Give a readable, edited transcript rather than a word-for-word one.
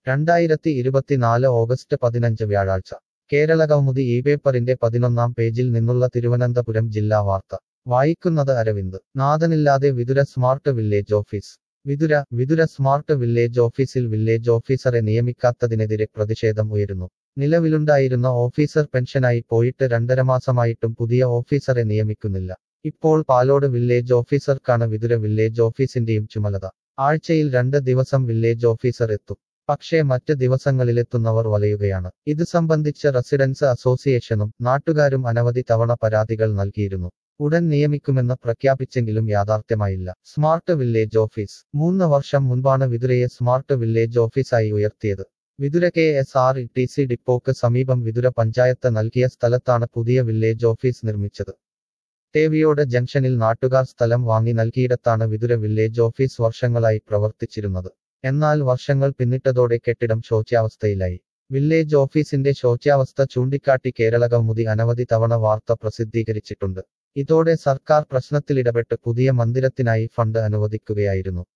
2024 August 15 വ്യാഴാഴ്ച കേരളകൗമുദി ഈ പേപ്പറിന്റെ 11-ാം പേജിൽ നിന്നുള്ള തിരുവനന്തപുരം ജില്ലാ വാർത്ത വായിക്കുന്നത് അരവിന്ദ്. നാഥനില്ലാതെ Vithura smart village office. Vithura smart village ഓഫീസിൽ വില്ലേജ് ഓഫീസറെ നിയമിക്കാത്തതിനെതിരെ പ്രതിഷേധം ഉയരുന്നു. നിലവിലുണ്ടായിരുന്ന ഓഫീസർ പെൻഷനായി പോയിട്ട് 2.5 മാസമായിട്ടും പുതിയ ഓഫീസറെ നിയമിക്കുന്നില്ല. ഇപ്പോൾ പാലോട് വില്ലേജ് ഓഫീസർക്കാണ് വിതുര വില്ലേജ് ഓഫീസിന്റെയും ചുമതല. ആഴ്ചയിൽ 2 ദിവസം വില്ലേജ് ഓഫീസർ എത്തും. പക്ഷേ മറ്റ് ദിവസങ്ങളിലെത്തുന്നവർ വലയുകയാണ്. ഇത് സംബന്ധിച്ച് റെസിഡൻസ് അസോസിയേഷനും നാട്ടുകാരും അനവധി തവണ പരാതികൾ നൽകിയിരുന്നു. ഉടൻ നിയമിക്കുമെന്ന് പ്രഖ്യാപിച്ചെങ്കിലും യാഥാർത്ഥ്യമായില്ല. Smart village office. 3 വർഷം മുൻപാണ് വിതുരയെ സ്മാർട്ട് വില്ലേജ് ഓഫീസായി ഉയർത്തിയത്. വിതുര KSRTC ഡിപ്പോക്ക് സമീപം വിതുര പഞ്ചായത്ത് നൽകിയ സ്ഥലത്താണ് പുതിയ വില്ലേജ് ഓഫീസ് നിർമ്മിച്ചത്. തേവിയോട് ജംഗ്ഷനിൽ നാട്ടുകാർ സ്ഥലം വാങ്ങി നൽകിയിടത്താണ് വിതുര വില്ലേജ് ഓഫീസ് വർഷങ്ങളായി പ്രവർത്തിച്ചിരുന്നത്. എന്നാൽ വർഷങ്ങൾ പിന്നിട്ടതോടെ കെട്ടിടം ശോച്യാവസ്ഥയിലായി. വില്ലേജ് ഓഫീസിന്റെ ശോച്യാവസ്ഥ ചൂണ്ടിക്കാട്ടി കേരളകൗമുദി അനവധി തവണ വാർത്ത പ്രസിദ്ധീകരിച്ചിട്ടുണ്ട്. ഇതോടെ സർക്കാർ പ്രശ്നത്തിലിടപെട്ട് പുതിയ മന്ദിരത്തിനായി ഫണ്ട് അനുവദിക്കുകയായിരുന്നു.